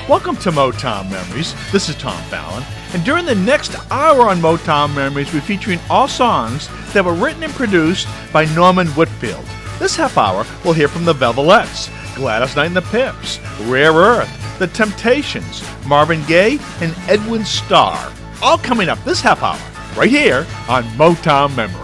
Welcome to Motown Memories. This is Tom Fallon. And during the next hour on Motown Memories, we're featuring all songs that were written and produced by Norman Whitfield. This half hour, we'll hear from the Velvelettes, Gladys Knight and the Pips, Rare Earth, The Temptations, Marvin Gaye, and Edwin Starr. All coming up this half hour, right here on Motown Memories.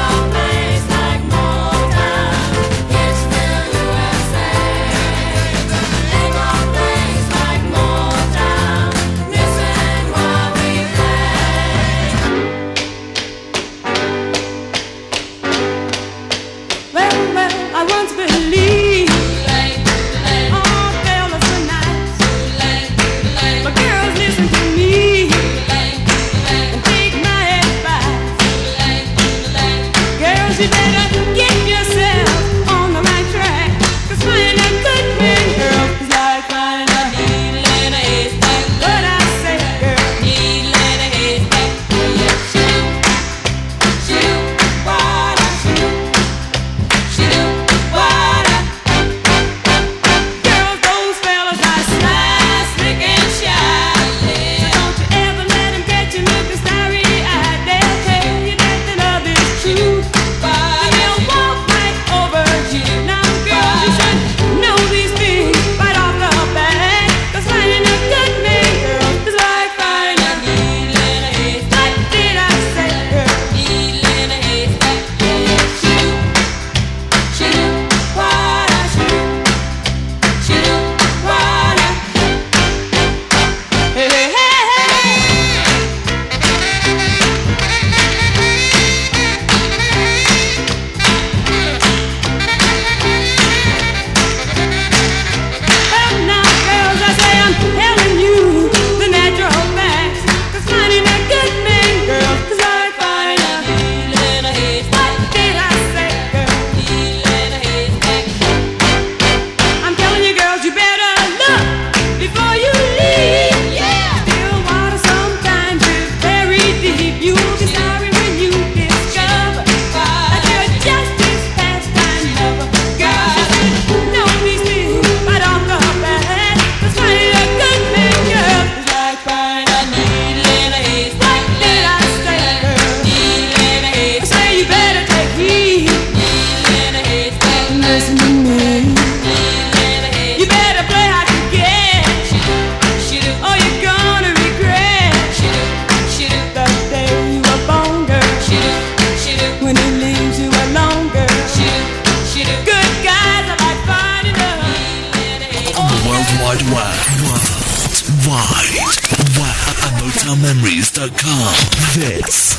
This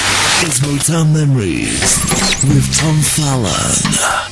is Motown Memories with Tom Fallon.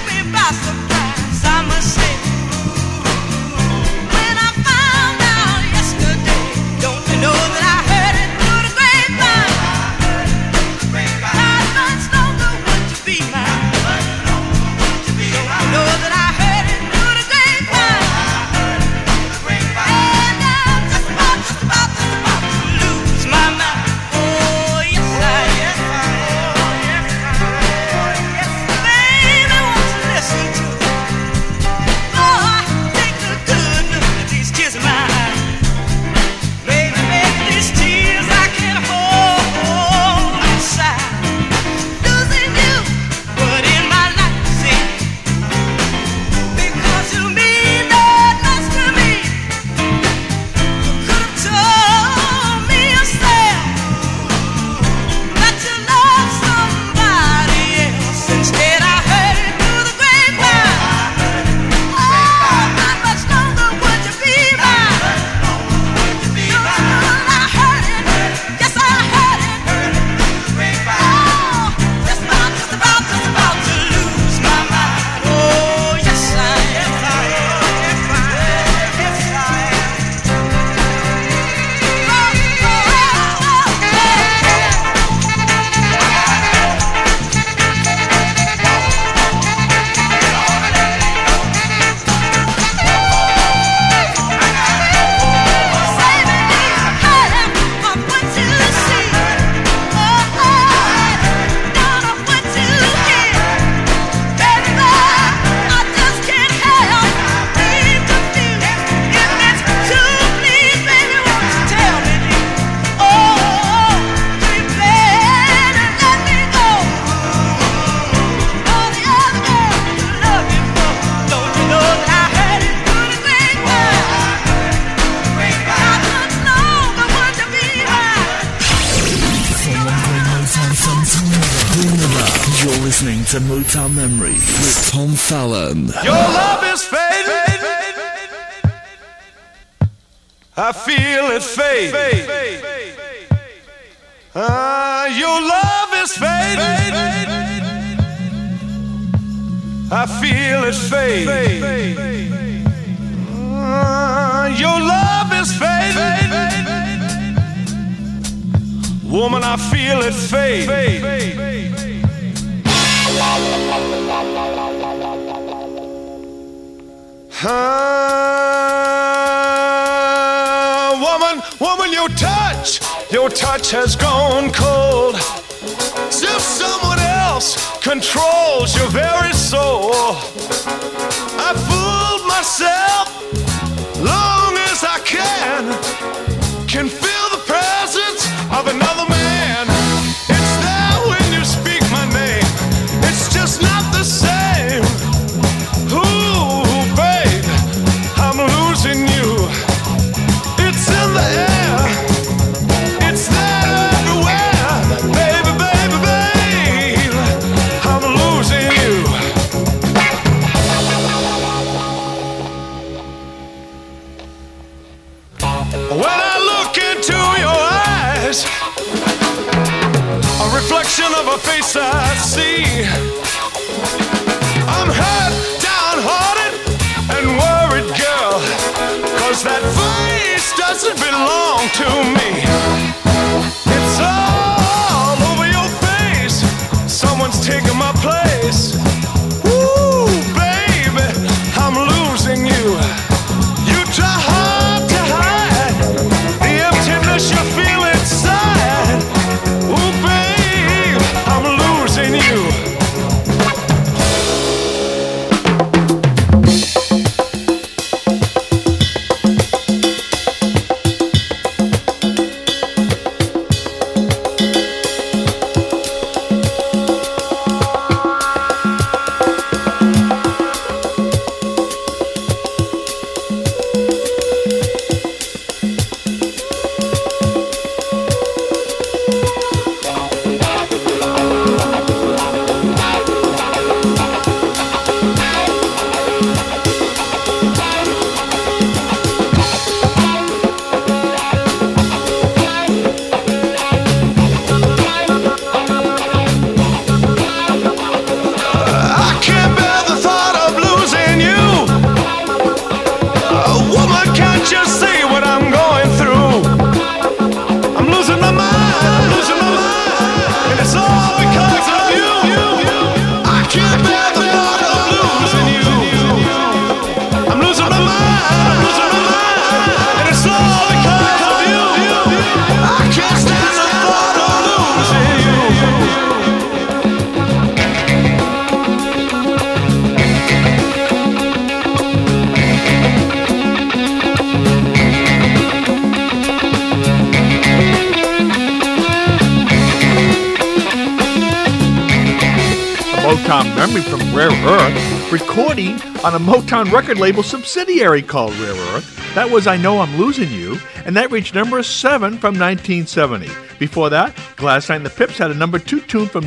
When I found out Motown Memories with Tom Fallon. Your love is fading. I feel it fade. Your love is fading. I feel it fade. Your love is fading. Woman, I feel it fade. Woman, your touch has gone cold. As if someone else controls your very soul. I fooled myself long as I can feel the presence of another man. It's there when you speak my name. It's just not the same. Ooh, babe, I'm losing you. It's in the air. It's there everywhere. Baby, baby, babe, I'm losing you. When I look into your eyes, a reflection of a face I see. I'm hurt, downhearted, and worried, girl, 'cause that face doesn't belong to me. It's all over your face. Someone's taking my place. Ooh, baby, I'm losing you. You try hard to hide the emptiness you feel inside. Ooh, babe, I'm losing you. Motown Memory from Rare Earth, recording on a Motown record label subsidiary called Rare Earth. That was I Know I'm Losing You, and that reached number 7 from 1970. Before that, Gladys Knight and the Pips had a number 2 tune from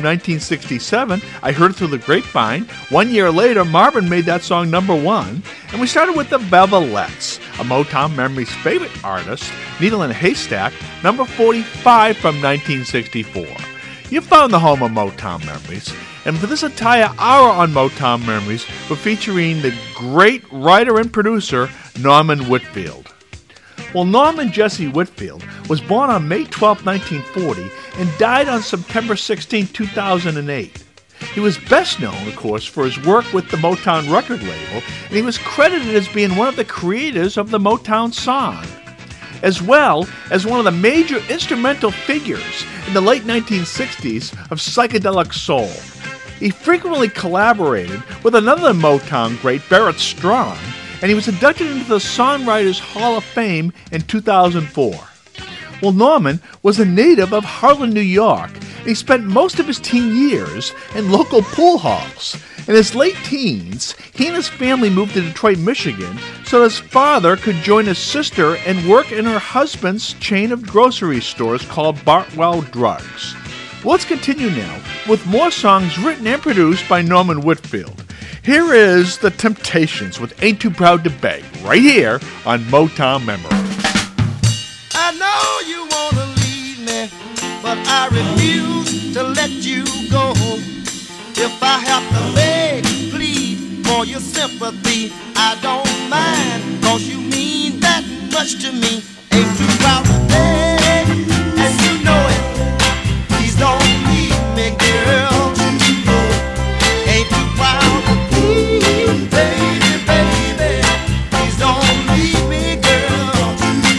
1967, I Heard It Through the Grapevine. 1 year later, Marvin made that song number 1, and we started with the Velvelettes, a Motown Memory's favorite artist, Needle in a Haystack, number 45 from 1964. You found the home of Motown Memories. And for this entire hour on Motown Memories, we're featuring the great writer and producer, Norman Whitfield. Well, Norman Jesse Whitfield was born on May 12, 1940, and died on September 16, 2008. He was best known, of course, for his work with the Motown record label, and he was credited as being one of the creators of the Motown song, as well as one of the major instrumental figures in the late 1960s of psychedelic soul. He frequently collaborated with another Motown great, Barrett Strong, and he was inducted into the Songwriters Hall of Fame in 2004. Well, Norman was a native of Harlem, New York, and he spent most of his teen years in local pool halls. In his late teens, he and his family moved to Detroit, Michigan, so his father could join his sister and work in her husband's chain of grocery stores called Bartwell Drugs. Let's continue now with more songs written and produced by Norman Whitfield. Here is The Temptations with Ain't Too Proud to Beg, right here on Motown Memories. I know you want to leave me, but I refuse to let you go. If I have to beg, plead for your sympathy, I don't mind, 'cause you mean that much to me. Ain't too proud to beg, and you know it. Please don't leave me, girl. Ain't too proud to plead, baby, baby. Please don't leave me, girl.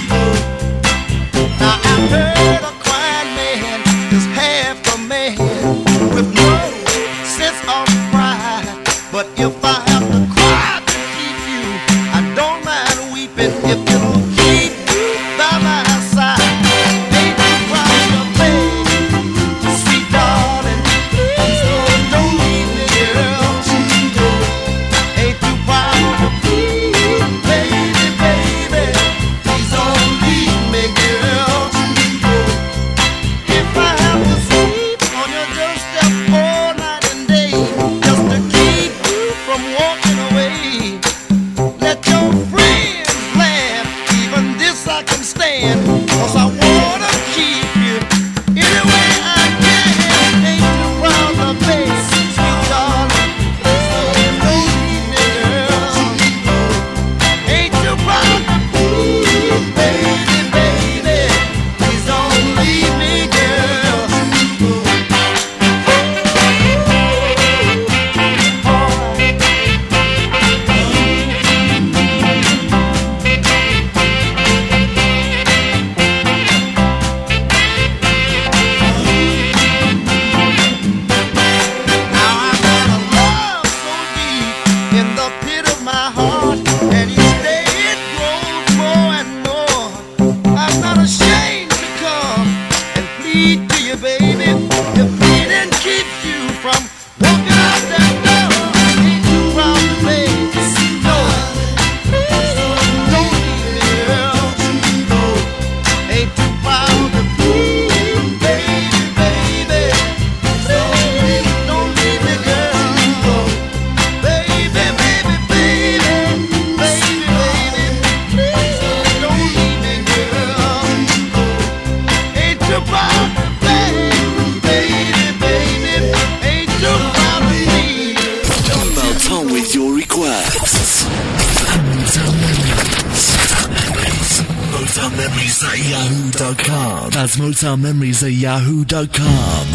Now I've heard a crying man is half a man with no sense of pride. But if I have to cry to keep you, I don't mind weeping if it'll keep you by my side. Ain't too proud to beg, sweet darling, please don't leave me, girl. Ain't too proud to plead, baby, baby, please don't leave me, girl. If I have to sleep on your doorstep all night and day, just to keep you from walking away, let your friends laugh, even this I can stand, 'cause I wanna keep you any way I can. Ain't too proud to beg, sweet darling, please don't leave me, girl. Ain't too proud to plead, baby, baby, please don't leave me, girl. Now I got a love so deep in the pit of my heart, and each day it grows more and more. I'm not ashamed to come and plead to you, baby. If pleading keeps you from walking out that door, ain't too proud to beg, no, please don't leave me, girl. Ain't too proud to plead, baby, baby, don't leave me, girl. Baby, baby, baby, baby, baby, please don't leave me, girl. Ain't too proud to beg, baby, baby, ain't too proud to plead. Motown with your requests. Motown Memories at yahoo.com. That's Motown Memories at yahoo.com.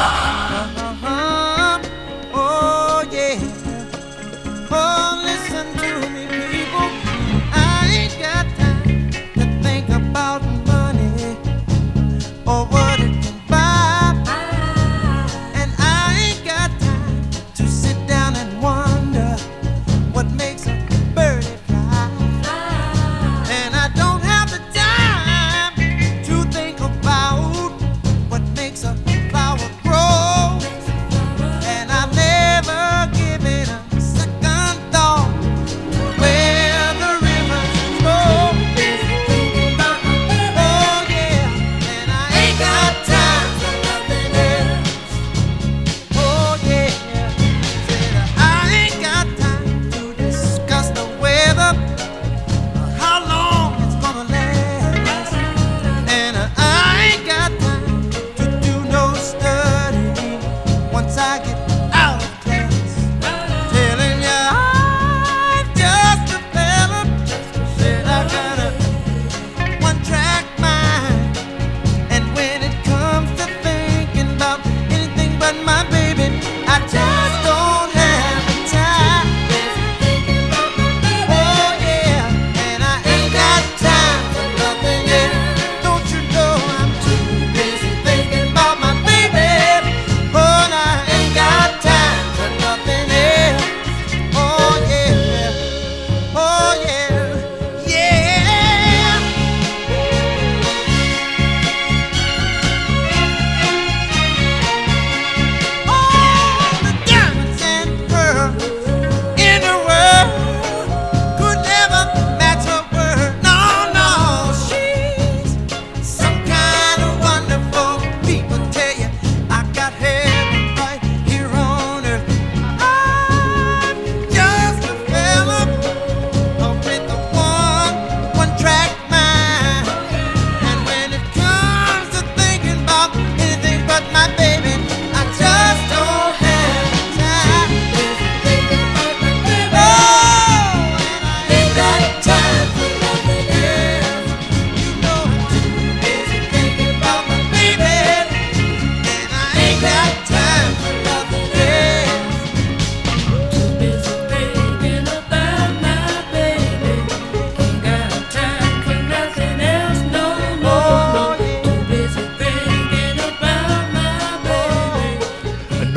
Oh yeah. Oh, listen to me, people. I ain't got time to think about money or what it can buy, and I ain't got time to sit down and wonder what makes a birdie fly. And I don't have the time to think about what makes a flower grow.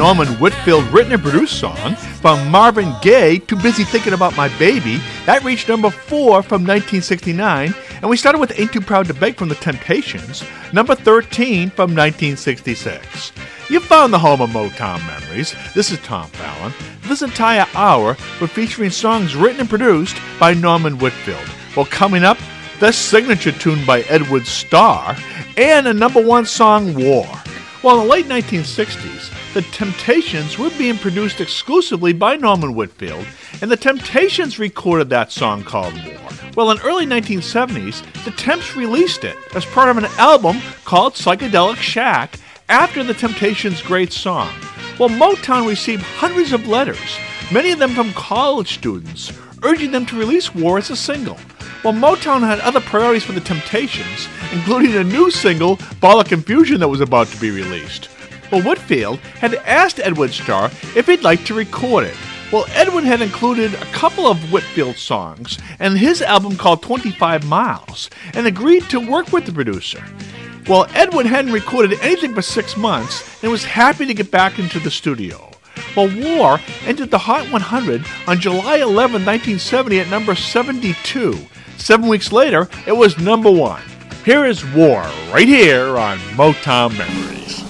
Norman Whitfield written and produced song from Marvin Gaye, Too Busy Thinking About My Baby. That reached number 4 from 1969. And we started with Ain't Too Proud to Beg from The Temptations, number 13 from 1966. You found the home of Motown Memories. This is Tom Fallon. This entire hour we're featuring songs written and produced by Norman Whitfield. Well, coming up, the signature tune by Edward Starr and a number 1 song, War. Well, in the late 1960s, the Temptations were being produced exclusively by Norman Whitfield, and the Temptations recorded that song called War. Well, in early 1970s, the Temps released it as part of an album called Psychedelic Shack after the Temptations' great song. Well, Motown received hundreds of letters, many of them from college students, urging them to release War as a single. Well, Motown had other priorities for the Temptations, including a new single, Ball of Confusion, that was about to be released. Well, Whitfield had asked Edward Starr if he'd like to record it. Well, Edwin had included a couple of Whitfield songs in his album called 25 Miles and agreed to work with the producer. Well, Edwin hadn't recorded anything for 6 months and was happy to get back into the studio. Well, War entered the Hot 100 on July 11, 1970 at number 72. 7 weeks later, it was number 1. Here is War, right here on Motown Memories.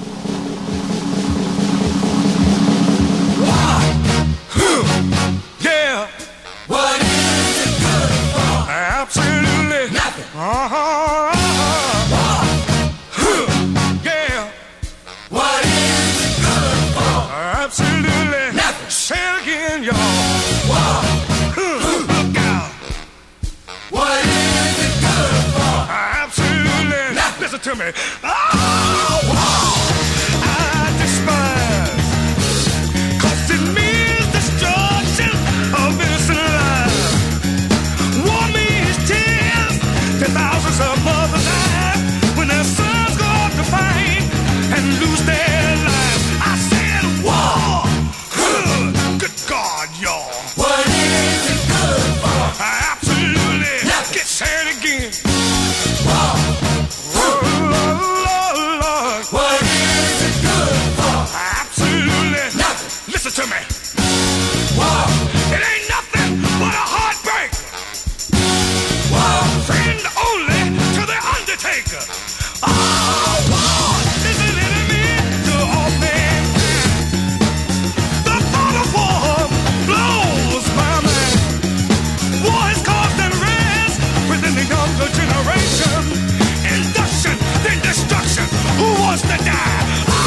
Yeah. What is it good for? Absolutely nothing. Yeah. What is it good for? Absolutely nothing. Say it again, y'all. Look out. What is it good for? Absolutely nothing. Listen to me. I despise. 'Cause it means destruction of innocent lives. War means tears to thousands of mothers die when their sons go off to fight and lose their lives. I said war. Good God, y'all. What is it good for? Absolutely. Get said again. War. Lord. What is it good for? Absolutely nothing. Listen to me. War. It ain't nothing but a heartbreak. War. Friend only to the undertaker. War is an enemy to all mankind. The thought of war blows my mind. War has caused unrest within the younger generation. Induction, then destruction. Who wants to die?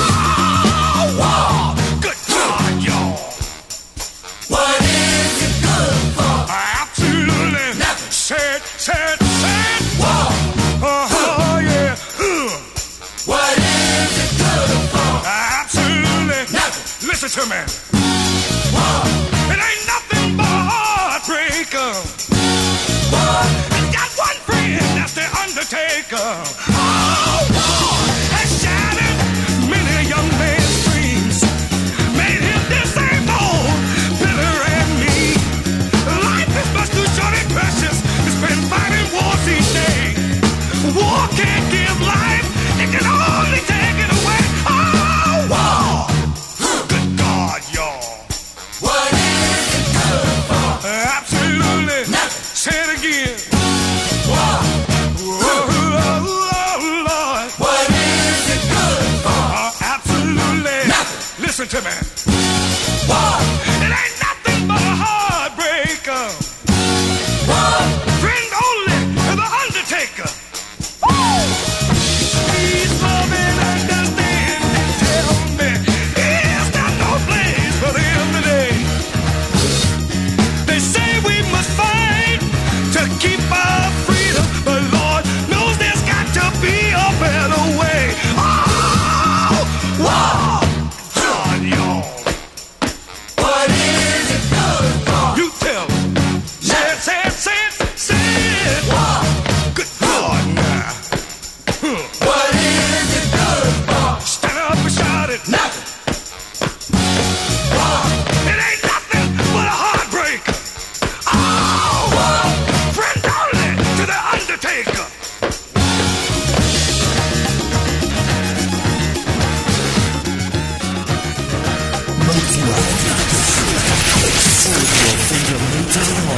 War. Good God, y'all. What is it good for? Absolutely nothing. Said. War. Yeah. What is it good for? Absolutely nothing. Listen to me. War. It ain't nothing but a heartbreaker. War. I got one friend, that's the undertaker. War has shattered many a young man's dreams, made him disabled, bitter and mean. Life is much too short and precious to spend fighting wars each day. War can't give life, it can only take it away. War. Good God, y'all. What is it good for? Absolutely nothing. Say it again. War.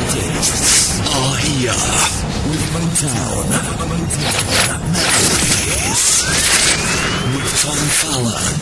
artists are here with Motown Memories with Tom Fallon.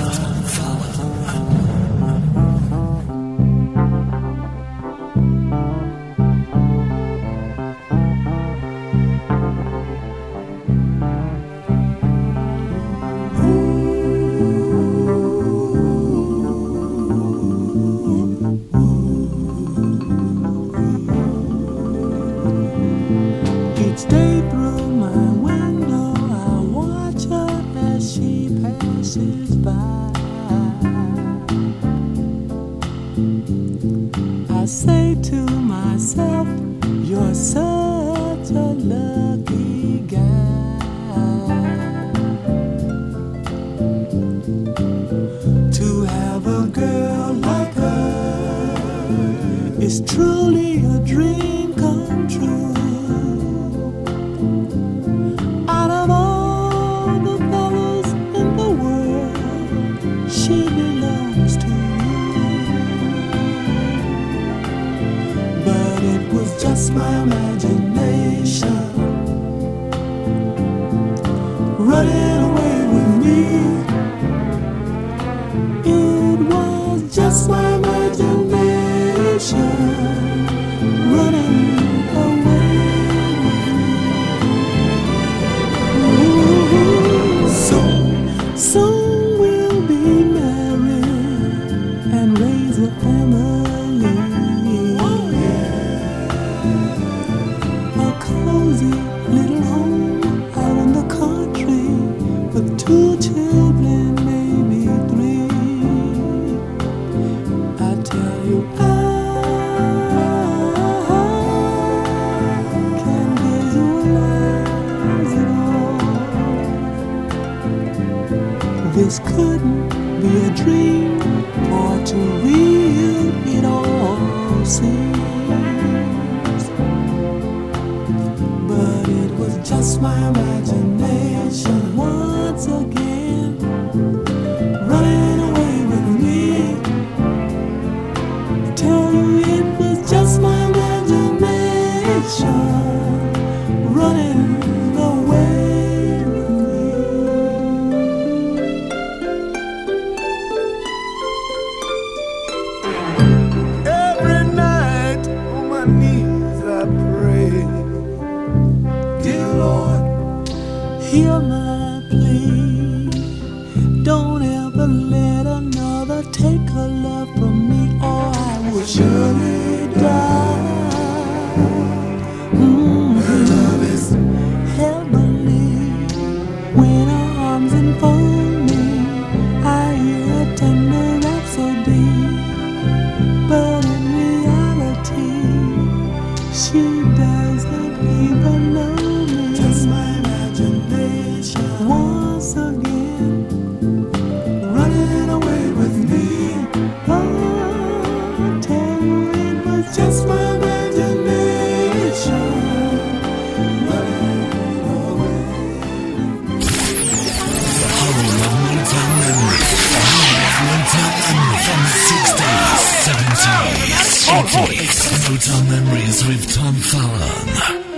This couldn't be a dream, for too real it all seems. But it was just my imagination once again, running away with me. Tell you it was just my imagination, running away. Hear my plea. Don't ever let another take her love from me, or I will surely die. Her love is heavenly. When her arms enfold me, I hear a tender rhapsody. But in reality, she doesn't even know me. Just my once again, running away with me. Oh, I tell you it was just my imagination, running away. The whole of Motown Memory. Motown Memory from the 60s, 70s, 80s. Motown Memories with Tom Fallon.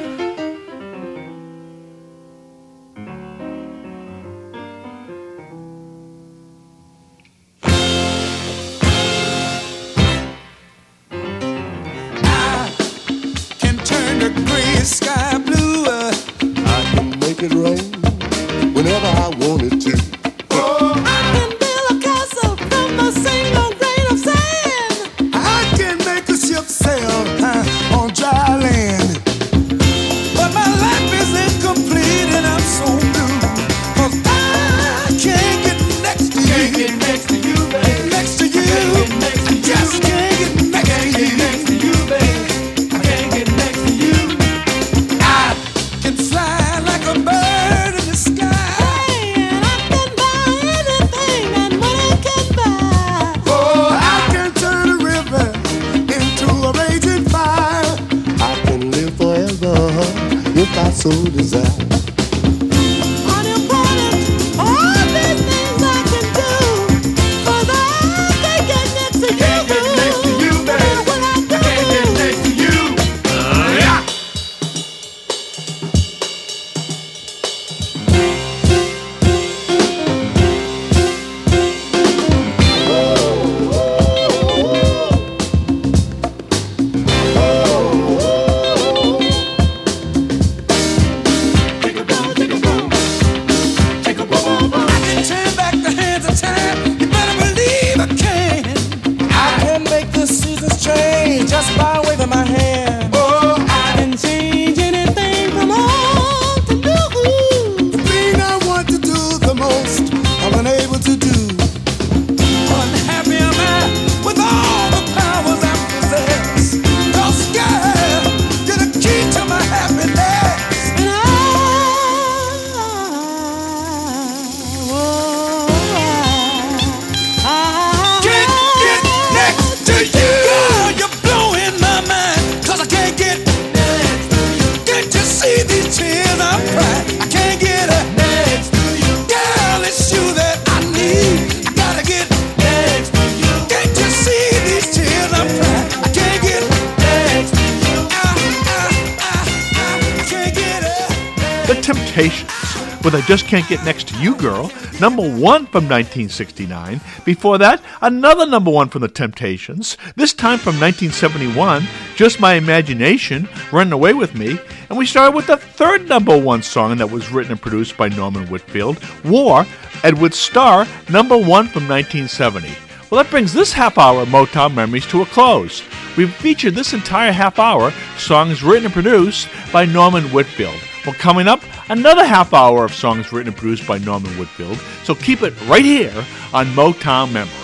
Sky blue, I can make it rain whenever I want it to. Oh, I can build a castle from a single grain of sand. I can make a ship sail on dry land. But my life is incomplete and I'm so blue, 'cause I can't get next to you. Can't get next to you, babe. Next to you. Just can't get next to you. Next to you, babe. I can't get next to you. Can fly like a bird in the sky. Hey, and I can buy anything that money can buy. Oh, I can turn a river into a raging fire. I can live forever if I so desire. Unimportant, all these things I can do, 'cause I can't get next to you. Can't get next to you, babe. What I do. Can't get next to you. The Temptations, with I Just Can't Get Next to You Girl, number 1 from 1969. Before that, another number 1 from The Temptations, this time from 1971, Just My Imagination, Running Away With Me. And we started with the third number 1 song that was written and produced by Norman Whitfield, War, Edward Starr, number 1 from 1970. Well, that brings this half hour of Motown Memories to a close. We've featured this entire half hour songs written and produced by Norman Whitfield. Well, coming up, another half hour of songs written and produced by Norman Whitfield. So keep it right here on Motown Memories.